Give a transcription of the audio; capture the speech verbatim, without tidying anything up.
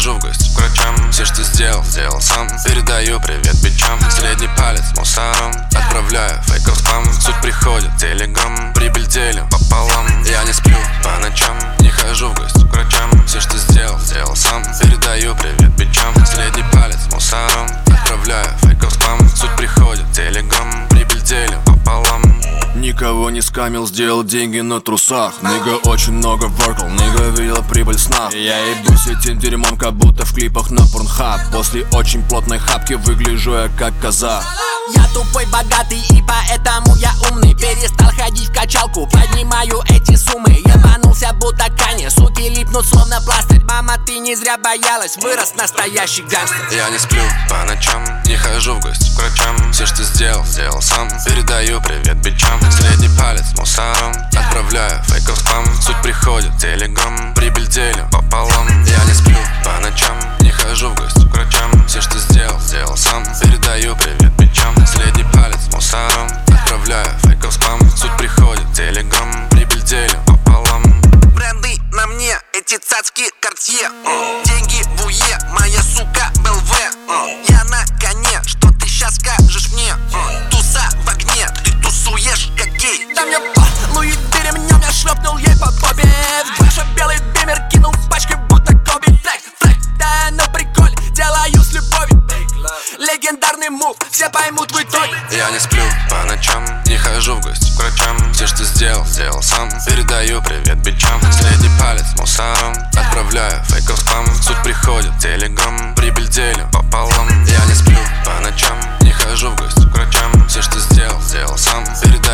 хожу в гости к врачам. Все, что сделал, сделал сам. Передаю привет бичам. Средний палец мусором. Отправляю фейков спам. Суть приходит, телеграм. Прибыль делим пополам. Я не сплю по ночам. Не хожу в гости к врачам. Все, что сделал, сделал сам. Передаю привет бичам. Средний палец мусором. Отправляю фейков спам. Суть приходит, телеграм. Прибыль делим пополам. Никого не скамил, сделал деньги на трусах. Нига очень много воркал, нига видела прибыль сна. Я ебусь этим дерьмом, как будто в клипах на Порнхаб. После очень плотной хапки выгляжу я как коза. Я тупой, богатый и поэтому я умный. Перестал ходить в качалку, поднимаю эти суммы. Ебанулся будто Канье, суки липнут словно пластырь. Мама, ты не зря боялась, вырос настоящий гангстер. Я не сплю по ночам, не хожу в гости к врачам. Все, что сделал, сделал сам. Передаю привет бичам. Средний палец мусором. Отправляю фейков спам. Суть приходит, телеграм. Прибыль делим пополам. Я не сплю по ночам, не хожу в гости к врачам. Все, что сделал, сделал сам. Передаю привет бичам. Средний палец мусором. Отправляю фейков спам. Суть приходит, телеграм. Прибыль делим пополам. Бренды на мне, эти цацки Картье. Деньги в УЕ, моя сука БЛВ. Я на коне, что ты щас скажешь мне? Туса в огне, ты тусуешь как гей. Да мне по Луи ремнем, я шлепнул ей по попе. Ваша белый бимер кинул в пачке, будто Коби. Флэк, флэк, да ну приколь, делаю с любовью. Легендарный мув, все поймут в итоге. Я не сплю по ночам, не хожу в гости к врачам. Все, что сделал, сделал сам. Передаю привет бичам. Средний палец мусором. Отправляю фейков спам. Суть приходит, телеграм. Прибыль делим пополам. Я не сплю по ночам, не хожу в гости к врачам. Все, что сделал, сделал сам. Передаю